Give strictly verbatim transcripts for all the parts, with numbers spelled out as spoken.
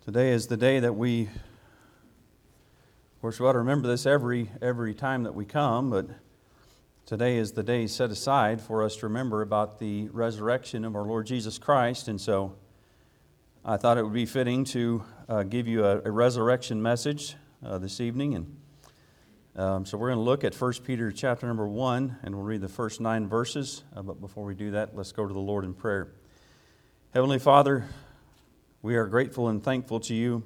Today is the day that we, of course, we ought to remember this every every time that we come, but today is the day set aside for us to remember about the resurrection of our Lord Jesus Christ, and so I thought it would be fitting to uh, give you a, a resurrection message uh, this evening, and um, so we're going to look at First Peter chapter number one, and we'll read the first nine verses, uh, but before we do that, let's go to the Lord in prayer. Heavenly Father, we are grateful and thankful to you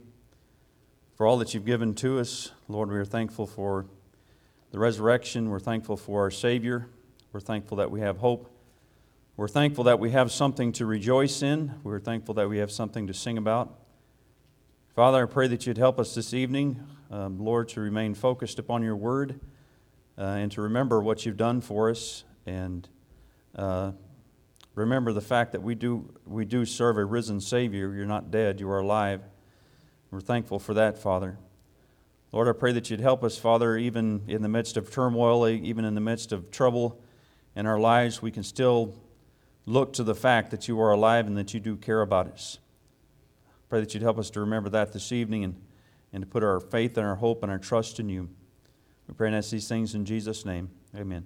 for all that you've given to us. Lord, we are thankful for the resurrection. We're thankful for our Savior. We're thankful that we have hope. We're thankful that we have something to rejoice in. We're thankful that we have something to sing about. Father, I pray that you'd help us this evening, um, Lord, to remain focused upon your word uh, and to remember what you've done for us, and uh, remember the fact that we do we do serve a risen Savior. You're not dead, you are alive. We're thankful for that, Father. Lord, I pray that you'd help us, Father, even in the midst of turmoil, even in the midst of trouble in our lives, we can still look to the fact that you are alive and that you do care about us. Pray that you'd help us to remember that this evening and, and to put our faith and our hope and our trust in you. We pray and ask these things in Jesus' name. Amen.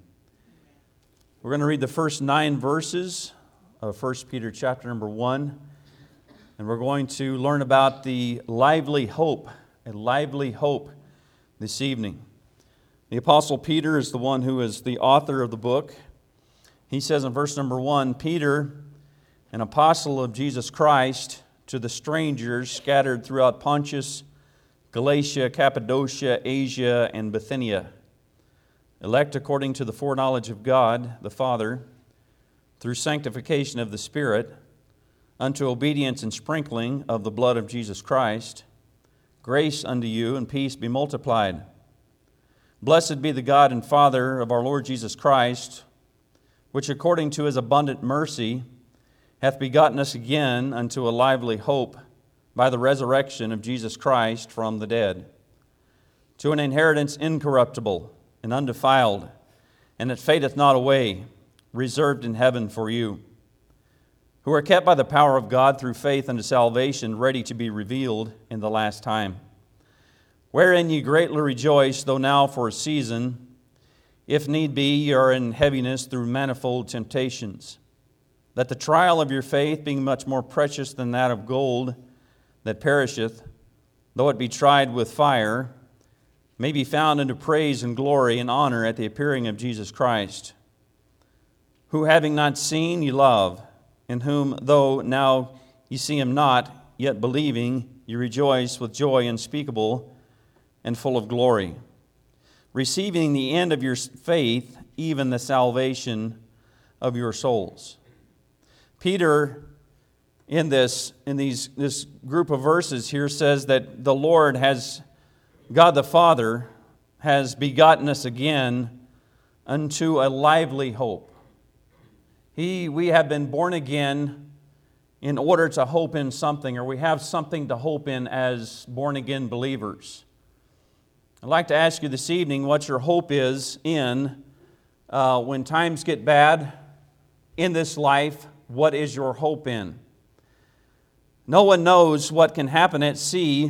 We're going to read the first nine verses of First Peter chapter number one, and we're going to learn about the lively hope, a lively hope this evening. The Apostle Peter is the one who is the author of the book. He says in verse number one, Peter, an apostle of Jesus Christ, to the strangers scattered throughout Pontus, Galatia, Cappadocia, Asia, and Bithynia, elect according to the foreknowledge of God the Father, through sanctification of the Spirit, unto obedience and sprinkling of the blood of Jesus Christ, grace unto you and peace be multiplied. Blessed be the God and Father of our Lord Jesus Christ, which according to his abundant mercy hath begotten us again unto a lively hope by the resurrection of Jesus Christ from the dead, to an inheritance incorruptible and undefiled, and that fadeth not away, reserved in heaven for you, who are kept by the power of God through faith unto salvation, ready to be revealed in the last time. Wherein ye greatly rejoice, though now for a season, if need be, ye are in heaviness through manifold temptations, that the trial of your faith, being much more precious than that of gold that perisheth, though it be tried with fire, may be found unto praise and glory and honor at the appearing of Jesus Christ, who having not seen ye love, in whom, though now ye see him not, yet believing, ye rejoice with joy unspeakable and full of glory, receiving the end of your faith, even the salvation of your souls. Peter, in this in these this group of verses here, says that the Lord has, God the Father, has begotten us again unto a lively hope. He, we have been born again in order to hope in something, or we have something to hope in as born-again believers. I'd like to ask you this evening what your hope is in uh, when times get bad in this life. What is your hope in? No one knows what can happen at sea.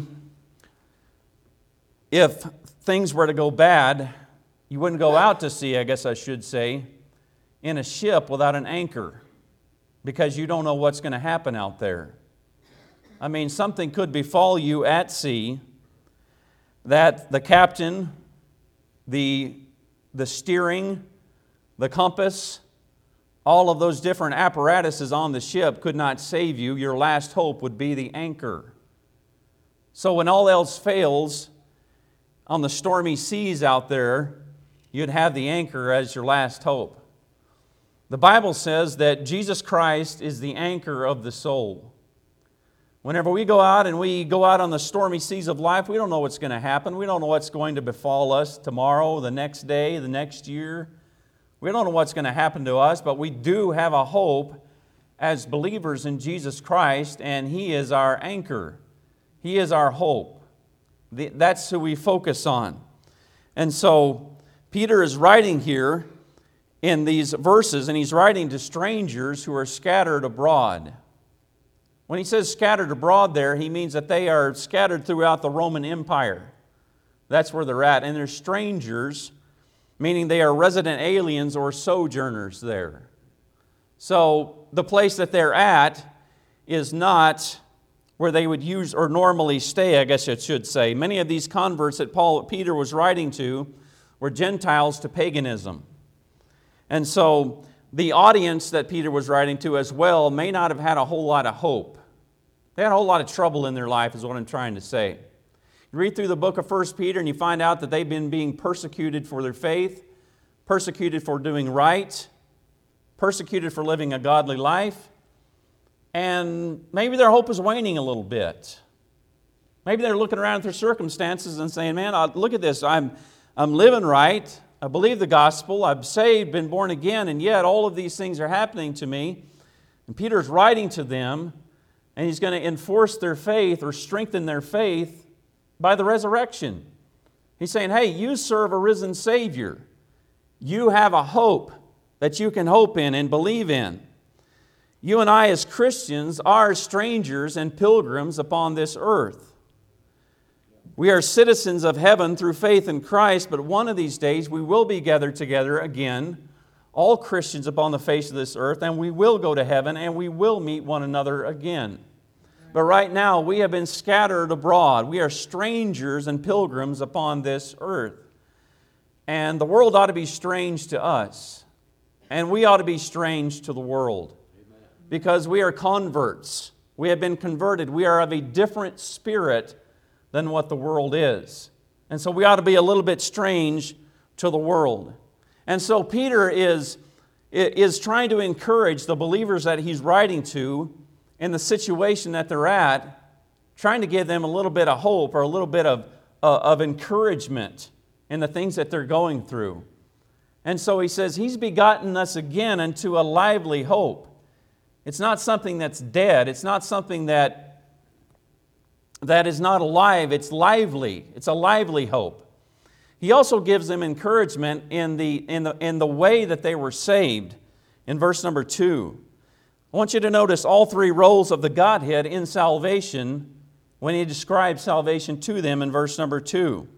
If things were to go bad, you wouldn't go out to sea, I guess I should say, in a ship without an anchor, because you don't know what's going to happen out there. I mean, something could befall you at sea that the captain, the, the steering, the compass, all of those different apparatuses on the ship could not save you. Your last hope would be the anchor. So when all else fails on the stormy seas out there, you'd have the anchor as your last hope. The Bible says that Jesus Christ is the anchor of the soul. Whenever we go out and we go out on the stormy seas of life, we don't know what's going to happen. We don't know what's going to befall us tomorrow, the next day, the next year. We don't know what's going to happen to us, but we do have a hope as believers in Jesus Christ, and He is our anchor. He is our hope. That's who we focus on. And so Peter is writing here in these verses, and he's writing to strangers who are scattered abroad. When he says scattered abroad there, he means that they are scattered throughout the Roman Empire. That's where they're at. And they're strangers, meaning they are resident aliens or sojourners there. So the place that they're at is not where they would use or normally stay, I guess it should say. Many of these converts that Paul, Peter was writing to were Gentiles to paganism. And so the audience that Peter was writing to as well may not have had a whole lot of hope. They had a whole lot of trouble in their life is what I'm trying to say. You read through the book of First Peter and you find out that they've been being persecuted for their faith, persecuted for doing right, persecuted for living a godly life, and maybe their hope is waning a little bit. Maybe they're looking around at their circumstances and saying, man, look at this, I'm, I'm living right, I believe the gospel, I'm saved, been born again, and yet all of these things are happening to me. And Peter's writing to them, and he's going to enforce their faith or strengthen their faith by the resurrection. He's saying, hey, you serve a risen Savior. You have a hope that you can hope in and believe in. You and I as Christians are strangers and pilgrims upon this earth. We are citizens of heaven through faith in Christ, but one of these days we will be gathered together again, all Christians upon the face of this earth, and we will go to heaven and we will meet one another again. But right now we have been scattered abroad. We are strangers and pilgrims upon this earth. And the world ought to be strange to us. And we ought to be strange to the world. Because we are converts. We have been converted. We are of a different spirit than what the world is. And so we ought to be a little bit strange to the world. And so Peter is, is trying to encourage the believers that he's writing to in the situation that they're at, trying to give them a little bit of hope or a little bit of, uh, of encouragement in the things that they're going through. And so he says, he's begotten us again unto a lively hope. It's not something that's dead. It's not something that, that is not alive. It's lively. It's a lively hope. He also gives them encouragement in the, in the, in the way that they were saved in verse number two. I want you to notice all three roles of the Godhead in salvation when he describes salvation to them in verse number two.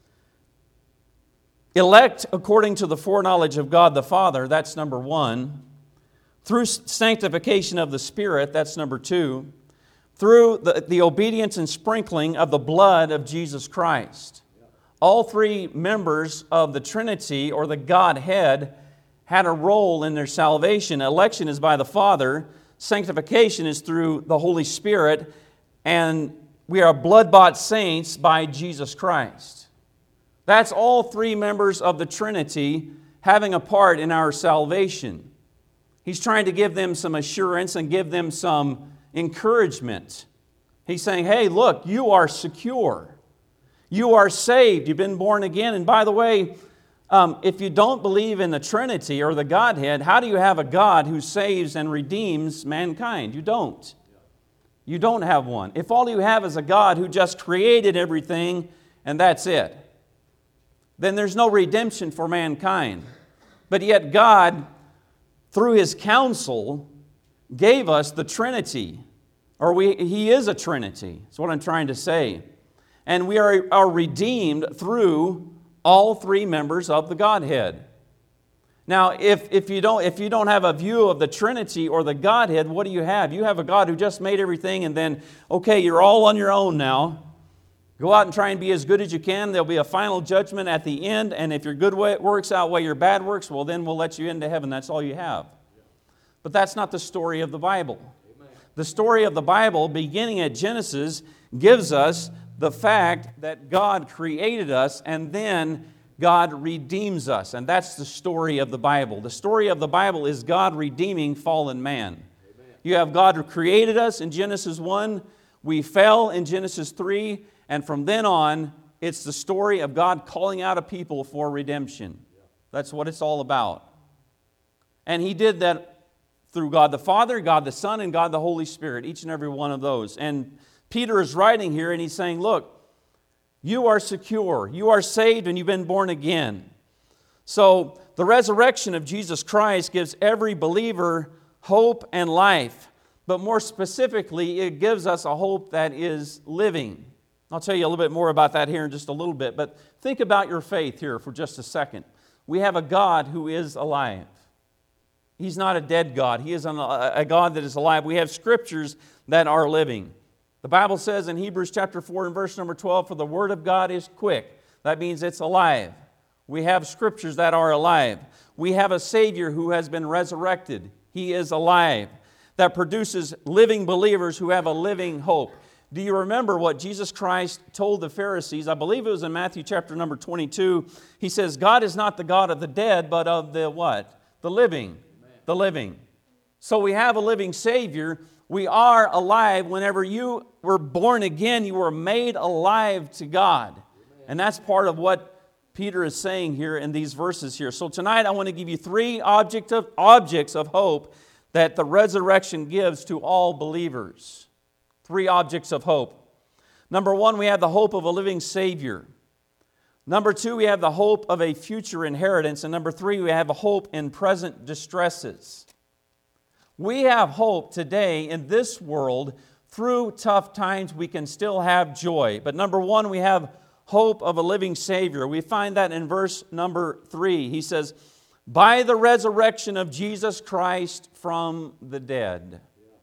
Elect according to the foreknowledge of God the Father, that's number one. Through sanctification of the Spirit, that's number two. Through the, the obedience and sprinkling of the blood of Jesus Christ. All three members of the Trinity or the Godhead had a role in their salvation. Election is by the Father. Sanctification is through the Holy Spirit. And we are blood-bought saints by Jesus Christ. That's all three members of the Trinity having a part in our salvation. He's trying to give them some assurance and give them some encouragement. He's saying, hey, look, you are secure. You are saved. You've been born again. And by the way, um, if you don't believe in the Trinity or the Godhead, how do you have a God who saves and redeems mankind? You don't. You don't have one. If all you have is a God who just created everything and that's it, then there's no redemption for mankind. But yet God, through His counsel, gave us the Trinity. Or we, He is a Trinity. That's what I'm trying to say. And we are, are redeemed through all three members of the Godhead. Now, if, if, you don't, if you don't have a view of the Trinity or the Godhead, what do you have? You have a God who just made everything and then, okay, you're all on your own now. Go out and try and be as good as you can. There'll be a final judgment at the end, and if your good works outweigh your bad works, well, then we'll let you into heaven. That's all you have. But that's not the story of the Bible. Amen. The story of the Bible, beginning at Genesis, gives us the fact that God created us and then God redeems us. And that's the story of the Bible. The story of the Bible is God redeeming fallen man. Amen. You have God who created us in Genesis one. We fell in Genesis three. And from then on, it's the story of God calling out a people for redemption. That's what it's all about. And He did that through God the Father, God the Son, and God the Holy Spirit, each and every one of those. And Peter is writing here and he's saying, look, you are secure, you are saved, and you've been born again. So the resurrection of Jesus Christ gives every believer hope and life. but more specifically, it gives us a hope that is living. I'll tell you a little bit more about that here in just a little bit, but think about your faith here for just a second. We have a God who is alive. He's not a dead God. He is a God that is alive. We have scriptures that are living. The Bible says in Hebrews chapter four and verse number twelve, for the word of God is quick. That means it's alive. We have scriptures that are alive. We have a Savior who has been resurrected. He is alive. That produces living believers who have a living hope. Do you remember what Jesus Christ told the Pharisees? I believe it was in Matthew chapter number twenty-two. He says, God is not the God of the dead, but of the what? The living. Amen. The living. So we have a living Savior. We are alive. Whenever you were born again, you were made alive to God. Amen. And that's part of what Peter is saying here in these verses here. So tonight I want to give you three object of, objects of hope that the resurrection gives to all believers. Three objects of hope. Number one, we have the hope of a living Savior. Number two, we have the hope of a future inheritance. And number three, we have a hope in present distresses. We have hope today in this world. Through tough times, we can still have joy. But number one, we have hope of a living Savior. We find that in verse number three. He says, by the resurrection of Jesus Christ from the dead.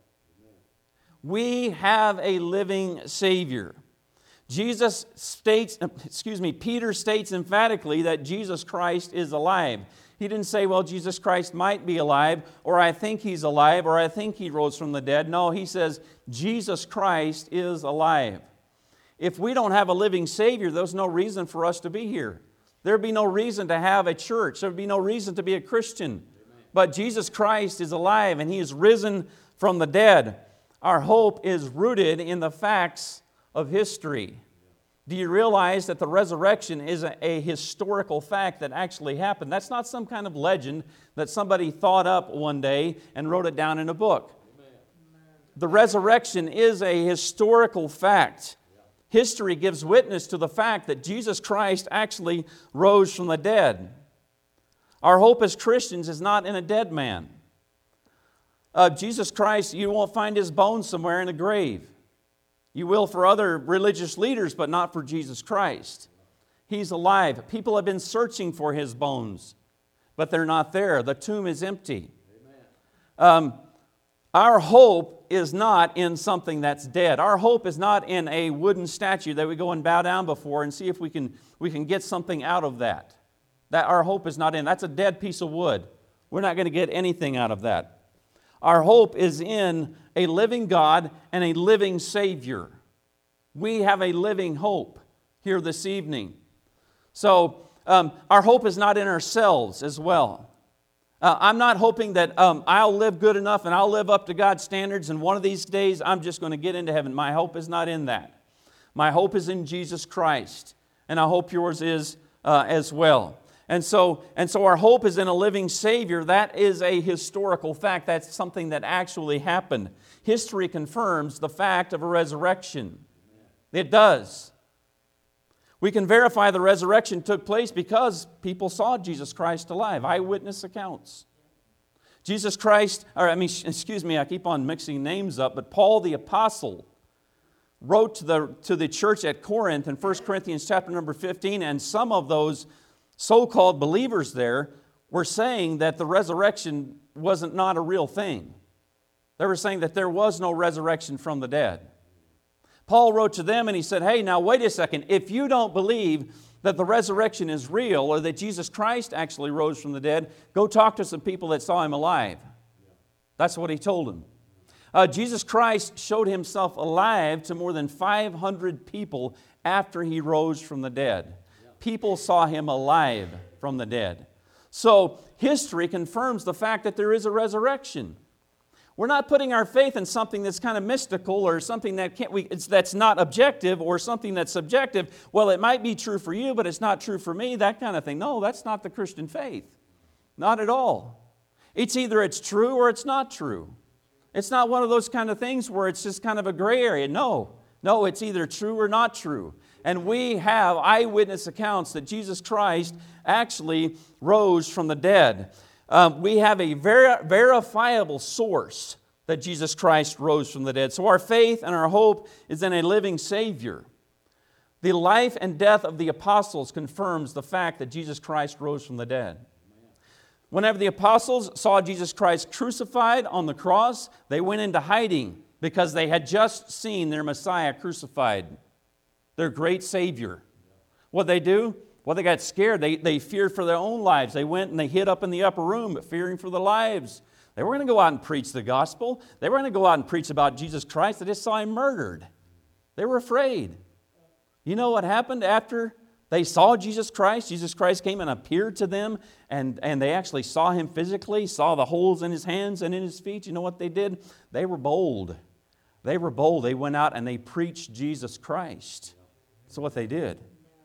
We have a living Savior. Jesus states, excuse me, Peter states emphatically that Jesus Christ is alive. He didn't say, well, Jesus Christ might be alive, or I think He's alive, or I think He rose from the dead. No, he says, Jesus Christ is alive. If we don't have a living Savior, there's no reason for us to be here. There'd be no reason to have a church. There'd be no reason to be a Christian. Amen. But Jesus Christ is alive, and He is risen from the dead. Our hope is rooted in the facts of history. Do you realize that the resurrection is a, a historical fact that actually happened? That's not some kind of legend that somebody thought up one day and wrote it down in a book. Amen. The resurrection is a historical fact. History gives witness to the fact that Jesus Christ actually rose from the dead. Our hope as Christians is not in a dead man. Uh, Jesus Christ, you won't find His bones somewhere in a grave. You will for other religious leaders, but not for Jesus Christ. He's alive. People have been searching for His bones, but they're not there. The tomb is empty. Um, our hope is not in something that's dead. Our hope is not in a wooden statue that we go and bow down before and see if we can, we can get something out of that. That our hope is not in. That's a dead piece of wood. We're not going to get anything out of that. Our hope is in a living God and a living Savior. We have a living hope here this evening. So um, our hope is not in ourselves as well. Uh, I'm not hoping that um, I'll live good enough and I'll live up to God's standards and one of these days I'm just going to get into heaven. My hope is not in that. My hope is in Jesus Christ, and I hope yours is uh, as well. And so, and so our hope is in a living Savior. That is a historical fact. That's something that actually happened. History confirms the fact of a resurrection. It does. We can verify the resurrection took place because people saw Jesus Christ alive. Eyewitness accounts. Jesus Christ, or I mean, excuse me, I keep on mixing names up, but Paul the Apostle wrote to the, to the church at Corinth in First Corinthians chapter number fifteen, and some of those so-called believers there were saying that the resurrection wasn't not a real thing. They were saying that there was no resurrection from the dead. Paul wrote to them and he said, hey, now wait a second. If you don't believe that the resurrection is real or that Jesus Christ actually rose from the dead, go talk to some people that saw Him alive. That's what he told them. Uh, Jesus Christ showed Himself alive to more than five hundred people after He rose from the dead. People saw Him alive from the dead. So history confirms the fact that there is a resurrection. We're not putting our faith in something that's kind of mystical or something that can't we, it's, that's not objective or something that's subjective. Well, it might be true for you, but it's not true for me, that kind of thing. No, that's not the Christian faith. Not at all. It's either it's true or it's not true. It's not one of those kind of things where it's just kind of a gray area. No, no, it's either true or not true. And we have eyewitness accounts that Jesus Christ actually rose from the dead. Um, we have a ver- verifiable source that Jesus Christ rose from the dead. So our faith and our hope is in a living Savior. The life and death of the apostles confirms the fact that Jesus Christ rose from the dead. Whenever the apostles saw Jesus Christ crucified on the cross, they went into hiding because they had just seen their Messiah crucified, their great Savior. What did they do? Well, they got scared. They, they feared for their own lives. They went and they hid up in the upper room, but fearing for their lives. They weren't going to go out and preach the gospel. They weren't going to go out and preach about Jesus Christ. They just saw Him murdered. They were afraid. You know what happened after they saw Jesus Christ? Jesus Christ came and appeared to them, and, and they actually saw Him physically, saw the holes in His hands and in His feet. You know what they did? They were bold. They were bold. They went out and they preached Jesus Christ. That's what they did.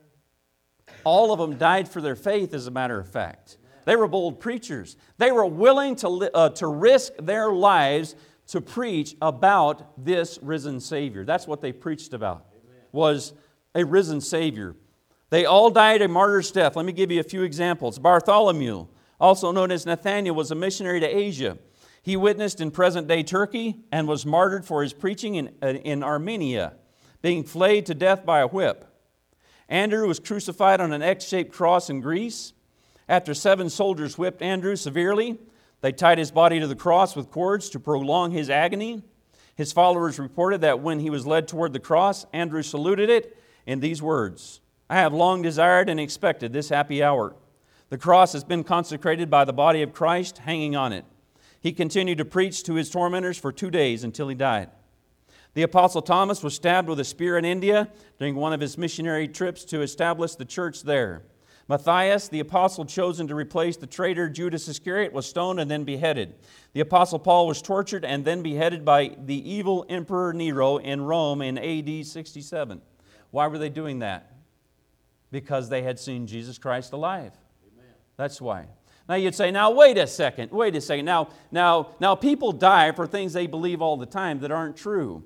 All of them died for their faith, as a matter of fact. They were bold preachers. They were willing to, uh, to risk their lives to preach about this risen Savior. That's what they preached about, was a risen Savior. They all died a martyr's death. Let me give you a few examples. Bartholomew, also known as Nathanael, was a missionary to Asia. He witnessed in present-day Turkey and was martyred for his preaching in, uh, in Armenia, being flayed to death by a whip. Andrew was crucified on an X-shaped cross in Greece. After seven soldiers whipped Andrew severely, they tied his body to the cross with cords to prolong his agony. His followers reported that when he was led toward the cross, Andrew saluted it in these words, "I have long desired and expected this happy hour. The cross has been consecrated by the body of Christ hanging on it." He continued to preach to his tormentors for two days until he died. The Apostle Thomas was stabbed with a spear in India during one of his missionary trips to establish the church there. Matthias, the apostle chosen to replace the traitor Judas Iscariot, was stoned and then beheaded. The Apostle Paul was tortured and then beheaded by the evil Emperor Nero in Rome in A D sixty-seven. Why were they doing that? Because they had seen Jesus Christ alive. Amen. That's why. Now you'd say, now wait a second, wait a second. Now, now, now people die for things they believe all the time that aren't true.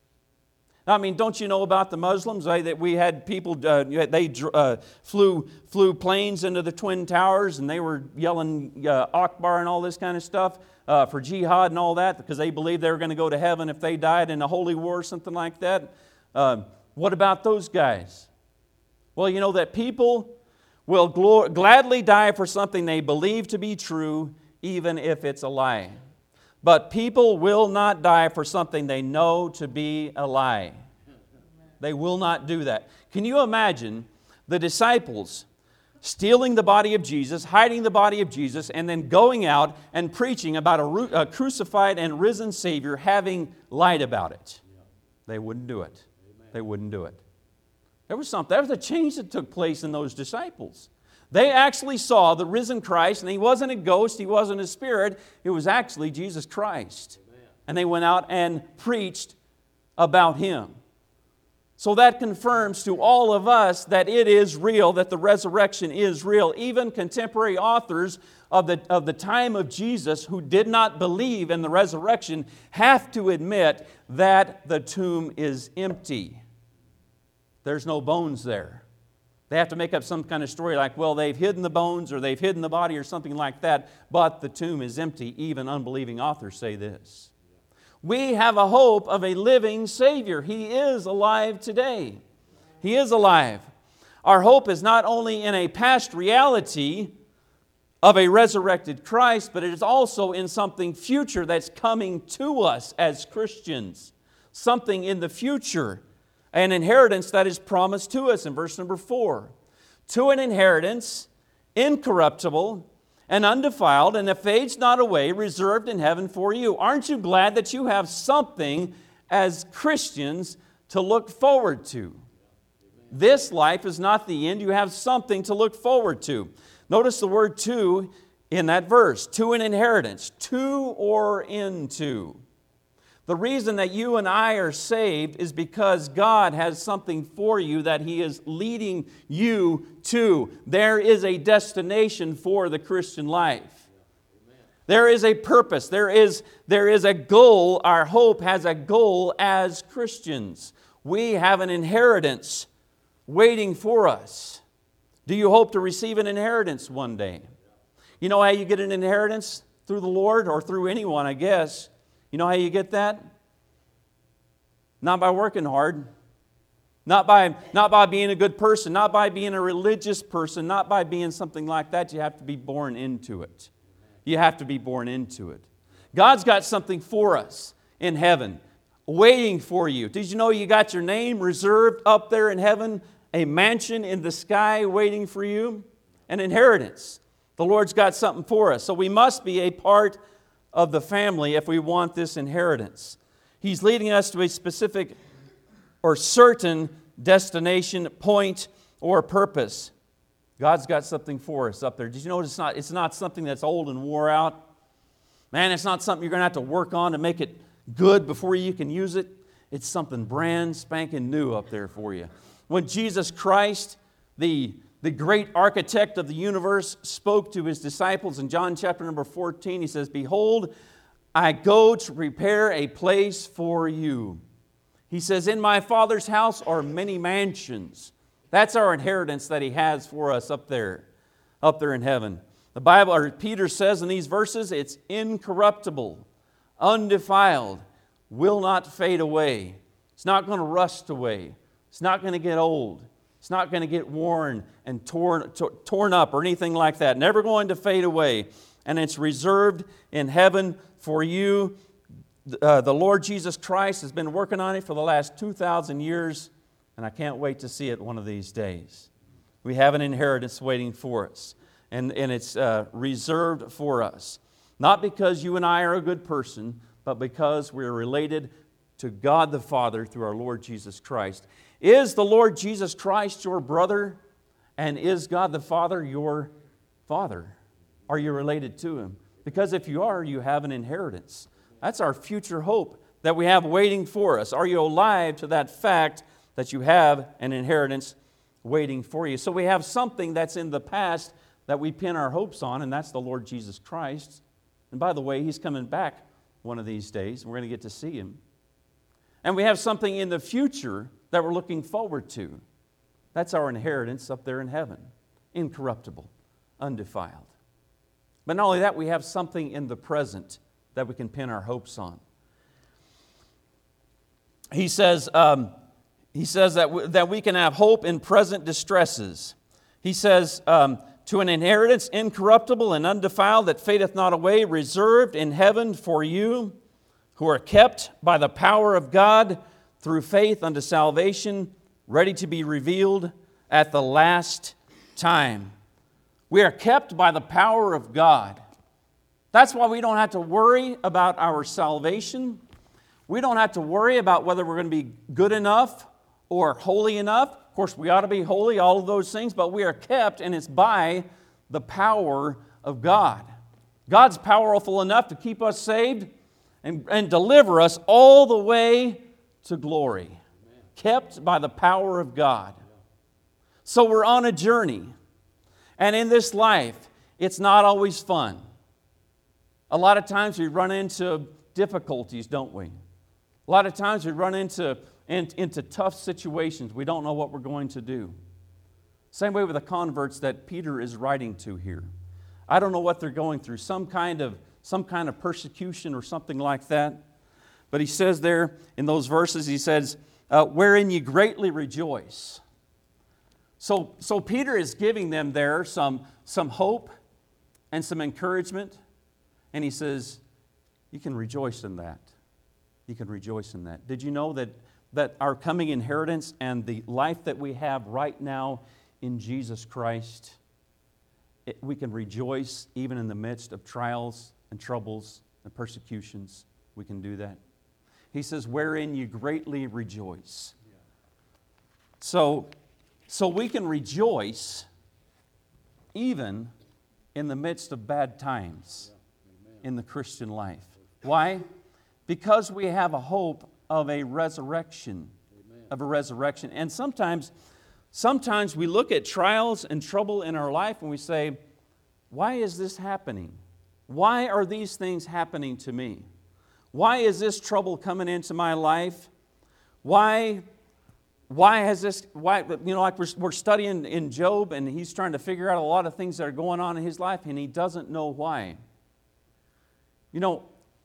I mean, don't you know about the Muslims? They, that we had people, uh, they uh, flew flew planes into the Twin Towers and they were yelling uh, Akbar and all this kind of stuff uh, for jihad and all that because they believed they were going to go to heaven if they died in a holy war or something like that. Uh, what about those guys? Well, you know that people will gl- gladly die for something they believe to be true, even if it's a lie. But people will not die for something they know to be a lie. They will not do that. Can you imagine the disciples stealing the body of Jesus, hiding the body of Jesus, and then going out and preaching about a, a crucified and risen Savior, having lied about it? They wouldn't do it. They wouldn't do it. There was something. There was a change that took place in those disciples. They actually saw the risen Christ, and He wasn't a ghost, He wasn't a spirit. It was actually Jesus Christ. Amen. And they went out and preached about Him. So that confirms to all of us that it is real, that the resurrection is real. Even contemporary authors of the, of the time of Jesus who did not believe in the resurrection have to admit that the tomb is empty. There's no bones there. They have to make up some kind of story like, well, they've hidden the bones or they've hidden the body or something like that, but the tomb is empty. Even unbelieving authors say this. We have a hope of a living Savior. He is alive today. He is alive. Our hope is not only in a past reality of a resurrected Christ, but it is also in something future that's coming to us as Christians. Something in the future. An inheritance that is promised to us in verse number four. To an inheritance, incorruptible and undefiled, and that fades not away, reserved in heaven for you. Aren't you glad that you have something as Christians to look forward to? This life is not the end. You have something to look forward to. Notice the word to in that verse. To an inheritance. To or into. The reason that you and I are saved is because God has something for you that He is leading you to. There is a destination for the Christian life. There is a purpose. There is, there is a goal. Our hope has a goal as Christians. We have an inheritance waiting for us. Do you hope to receive an inheritance one day? You know how you get an inheritance? Through the Lord or through anyone, I guess. You know how you get that? Not by working hard. Not by, not by being a good person. Not by being a religious person. Not by being something like that. You have to be born into it. You have to be born into it. God's got something for us in heaven, waiting for you. Did you know you got your name reserved up there in heaven? A mansion in the sky waiting for you? An inheritance. The Lord's got something for us. So we must be a part of the family if we want this inheritance. He's leading us to a specific or certain destination, point, or purpose. God's got something for us up there. Did you know it's not, it's not something that's old and wore out? Man, it's not something you're going to have to work on to make it good before you can use it. It's something brand spanking new up there for you. When Jesus Christ, the, the great architect of the universe, spoke to His disciples in John chapter number fourteen, He says, "Behold, I go to prepare a place for you." He says, "In my Father's house are many mansions." That's our inheritance that He has for us up there, up there in heaven. The Bible, or Peter says in these verses, it's incorruptible, undefiled, will not fade away. It's not going to rust away. It's not going to get old. It's not going to get worn and torn, torn up or anything like that. Never going to fade away. And it's reserved in heaven for you. Uh, the Lord Jesus Christ has been working on it for the last two thousand years, and I can't wait to see it one of these days. We have an inheritance waiting for us, and, and it's uh, reserved for us. Not because you and I are a good person, but because we're related to God the Father through our Lord Jesus Christ. Is the Lord Jesus Christ your brother? And is God the Father your Father? Are you related to Him? Because if you are, you have an inheritance. That's our future hope that we have waiting for us. Are you alive to that fact that you have an inheritance waiting for you? So we have something that's in the past that we pin our hopes on, and that's the Lord Jesus Christ. And by the way, He's coming back one of these days, and we're going to get to see Him. And we have something in the future that we're looking forward to. That's our inheritance up there in heaven, incorruptible, undefiled. But not only that, we have something in the present that we can pin our hopes on. He says, um, he says that, w- that we can have hope in present distresses. He says, um, to an inheritance incorruptible and undefiled that fadeth not away, reserved in heaven for you, who are kept by the power of God through faith unto salvation, ready to be revealed at the last time. We are kept by the power of God. That's why we don't have to worry about our salvation. We don't have to worry about whether we're going to be good enough or holy enough. Of course, we ought to be holy, all of those things, but we are kept, and it's by the power of God. God's powerful enough to keep us saved and, and deliver us all the way to glory. Amen. Kept by the power of God. So we're on a journey. And in this life, it's not always fun. A lot of times we run into difficulties, don't we? A lot of times we run into, in, into tough situations. We don't know what we're going to do. Same way with the converts that Peter is writing to here. I don't know what they're going through, some kind of, some kind of persecution or something like that. But he says there in those verses, he says, uh, wherein ye greatly rejoice. So, so Peter is giving them there some, some hope and some encouragement. And he says, you can rejoice in that. You can rejoice in that. Did you know that, that our coming inheritance and the life that we have right now in Jesus Christ, it, we can rejoice even in the midst of trials and troubles and persecutions. We can do that. He says, wherein you greatly rejoice. So, so we can rejoice even in the midst of bad times in the Christian life. Why? Because we have a hope of a resurrection, of a resurrection. And sometimes, sometimes we look at trials and trouble in our life and we say, why is this happening? Why are these things happening to me? Why is this trouble coming into my life? Why, why has this, why, you know, like we're, we're studying in Job and he's trying to figure out a lot of things that are going on in his life and he doesn't know why. You know,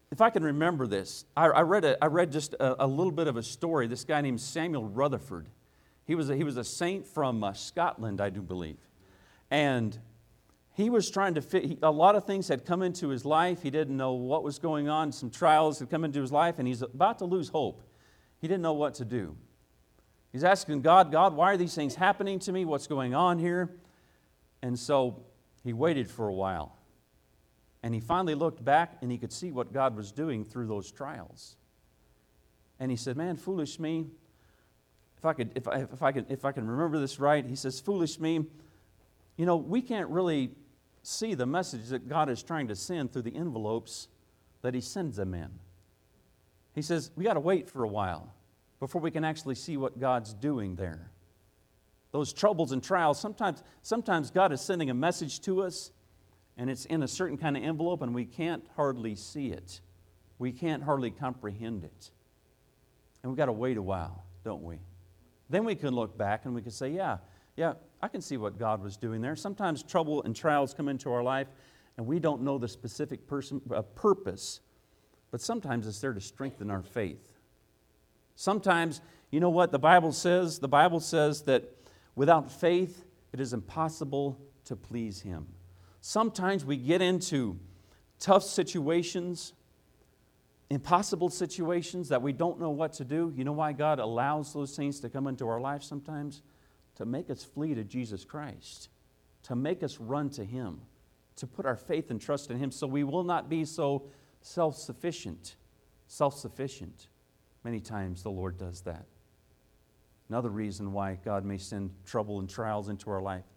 if I can remember this, I, I read a, I read just a, a little bit of a story. This guy named Samuel Rutherford. He was a, he was a saint from uh, Scotland, I do believe. And he was trying to fit, he, a lot of things had come into his life. He didn't know what was going on. Some trials had come into his life, and he's about to lose hope. He didn't know what to do. He's asking God, God, why are these things happening to me? What's going on here? And so he waited for a while. And he finally looked back, and he could see what God was doing through those trials. And he said, man, foolish me. If I could, if I, if I could, if I can remember this right, he says, foolish me. You know, we can't really see the message that God is trying to send through the envelopes that He sends them in. He says, we got to wait for a while before we can actually see what God's doing there. Those troubles and trials, sometimes, sometimes God is sending a message to us, and it's in a certain kind of envelope, and we can't hardly see it. We can't hardly comprehend it. And we've got to wait a while, don't we? Then we can look back and we can say, yeah, yeah, I can see what God was doing there. Sometimes trouble and trials come into our life, and we don't know the specific person, uh, purpose, but sometimes it's there to strengthen our faith. Sometimes, you know what the Bible says? The Bible says that without faith, it is impossible to please Him. Sometimes we get into tough situations, impossible situations that we don't know what to do. You know why God allows those things to come into our life sometimes? To make us flee to Jesus Christ, to make us run to Him, to put our faith and trust in Him so we will not be so self-sufficient. Self-sufficient. Many times the Lord does that. Another reason why God may send trouble and trials into our life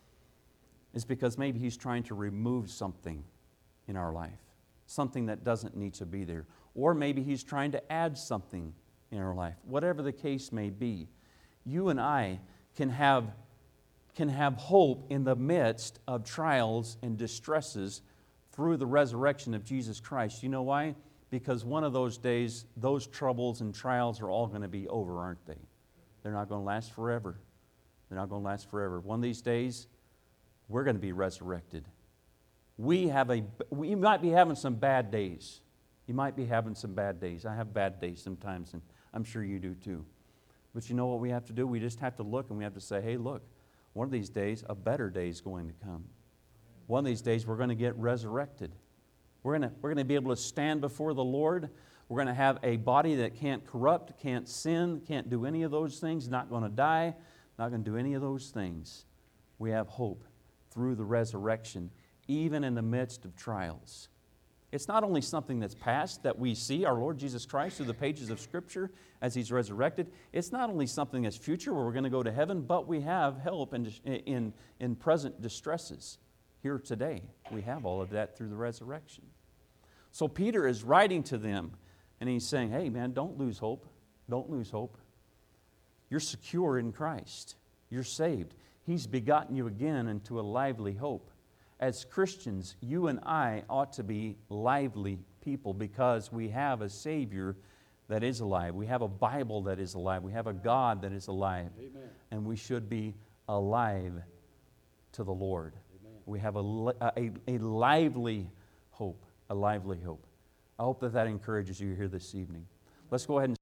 is because maybe He's trying to remove something in our life, something that doesn't need to be there. Or maybe He's trying to add something in our life. Whatever the case may be, you and I can have, can have hope in the midst of trials and distresses through the resurrection of Jesus Christ. You know why? Because one of those days, those troubles and trials are all going to be over, aren't they? They're not going to last forever. They're not going to last forever. One of these days, we're going to be resurrected. We have a, we might be having some bad days. You might be having some bad days. I have bad days sometimes, and I'm sure you do too. But you know what we have to do? We just have to look, and we have to say, hey, look, one of these days, a better day is going to come. One of these days, we're going to get resurrected. We're going to, we're going to be able to stand before the Lord. We're going to have a body that can't corrupt, can't sin, can't do any of those things, not going to die, not going to do any of those things. We have hope through the resurrection, even in the midst of trials. It's not only something that's past that we see our Lord Jesus Christ through the pages of Scripture as He's resurrected. It's not only something that's future where we're going to go to heaven, but we have help in, in, in present distresses. Here today, we have all of that through the resurrection. So Peter is writing to them, and he's saying, hey man, don't lose hope. Don't lose hope. You're secure in Christ. You're saved. He's begotten you again into a lively hope. As Christians, you and I ought to be lively people because we have a Savior that is alive. We have a Bible that is alive. We have a God that is alive. Amen. And we should be alive to the Lord. Amen. We have a, a, a lively hope, a lively hope. I hope that that encourages you here this evening. Let's go ahead and